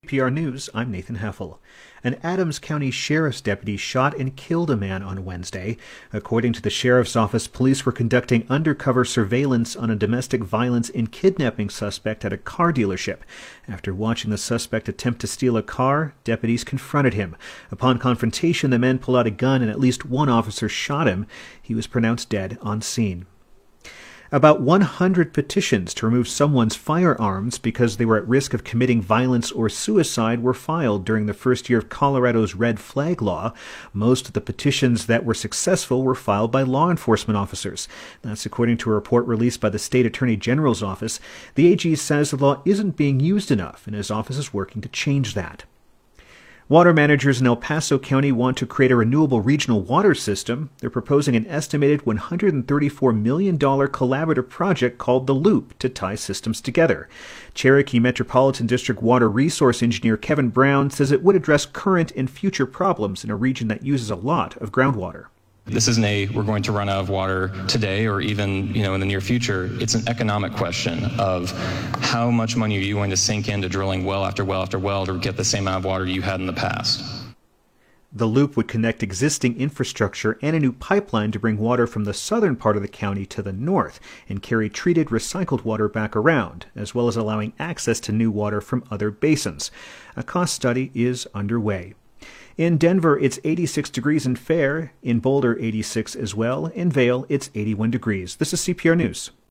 PR News, I'm Nathan Heffel. An Adams County Sheriff's deputy shot and killed a man on Wednesday. According to the Sheriff's Office, police were conducting undercover surveillance on a domestic violence and kidnapping suspect at a car dealership. After watching the suspect attempt to steal a car, deputies confronted him. Upon confrontation, the men pulled out a gun and at least one officer shot him. He was pronounced dead on scene. About 100 petitions to remove someone's firearms because they were at risk of committing violence or suicide were filed during the first year of Colorado's red flag law. Most of the petitions that were successful were filed by law enforcement officers. That's according to a report released by the State Attorney General's office. The AG says the law isn't being used enough, and his office is working to change that. Water managers in El Paso County want to create a renewable regional water system. They're proposing an estimated $134 million collaborative project called The Loop to tie systems together. Cherokee Metropolitan District Water Resource Engineer Kevin Brown says it would address current and future problems in a region that uses a lot of groundwater. This isn't we're going to run out of water today or even, in the near future. It's an economic question of how much money are you going to sink into drilling well after well after well to get the same amount of water you had in the past. The loop would connect existing infrastructure and a new pipeline to bring water from the southern part of the county to the north and carry treated, recycled water back around, as well as allowing access to new water from other basins. A cost study is underway. In Denver, it's 86 degrees and fair. In Boulder, 86 as well. In Vail, it's 81 degrees. This is CPR News.